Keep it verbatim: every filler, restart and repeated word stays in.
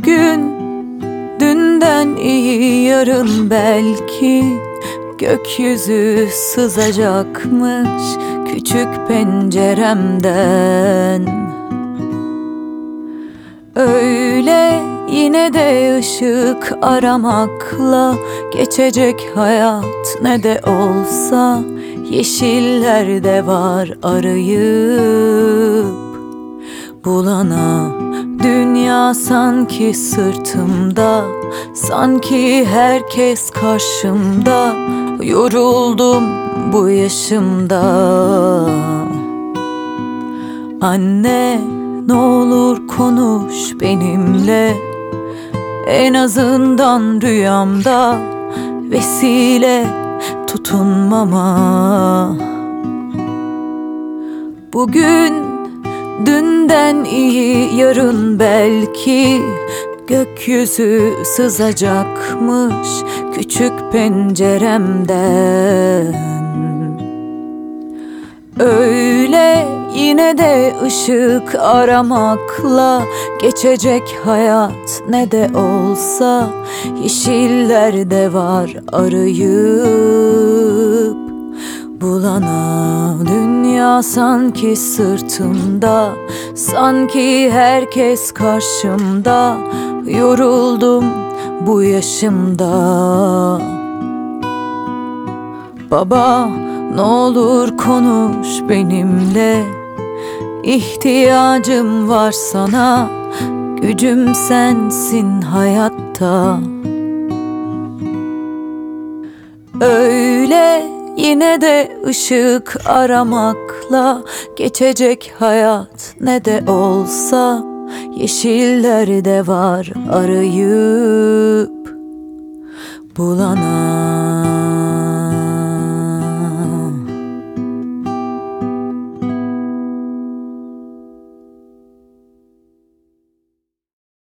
Bugün dünden iyi, yarın belki gökyüzü sızacakmış küçük penceremden. Öyle yine de ışık aramakla geçecek hayat, ne de olsa yeşillerde var arayıp bulana. Dünya sanki sırtımda, sanki herkes karşımda. Yoruldum bu yaşımda. Anne, ne olur konuş benimle, en azından rüyamda vesile tutunmama. Bugün dünden iyi, yarın belki gökyüzü sızacakmış küçük penceremden. Öyle yine de ışık aramakla geçecek hayat, ne de olsa yeşillerde var arayıp bulana. Dünya sanki sırtımda, sanki herkes karşımda. Yoruldum bu yaşımda. Baba, ne olur konuş benimle, İhtiyacım var sana, gücüm sensin hayatta. Öyle yine de ışık aramakla geçecek hayat, ne de olsa yeşillerde var arayıp bulana.